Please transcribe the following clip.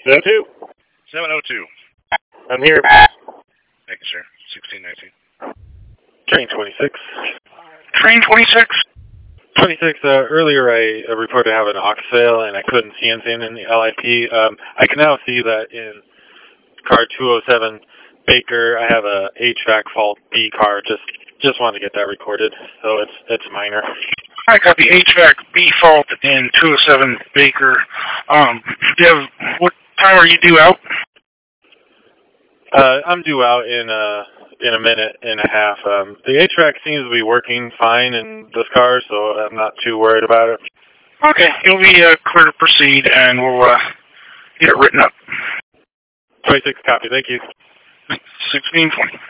702. 702. I'm here. Thank you, sir. 1619. Train 26. Train 26? 26, earlier I reported having an aux fail and I couldn't see anything in the LIP. I can now see that in car 207 Baker, I have a HVAC fault B car. Just wanted to get that recorded, so it's minor. I got the HVAC B fault in 207 Baker. What time are you due out? I'm due out in a minute and a half. The HVAC seems to be working fine in this car, so I'm not too worried about it. Okay, you'll be clear to proceed, and we'll get it written up. 26 copy, thank you. 1620.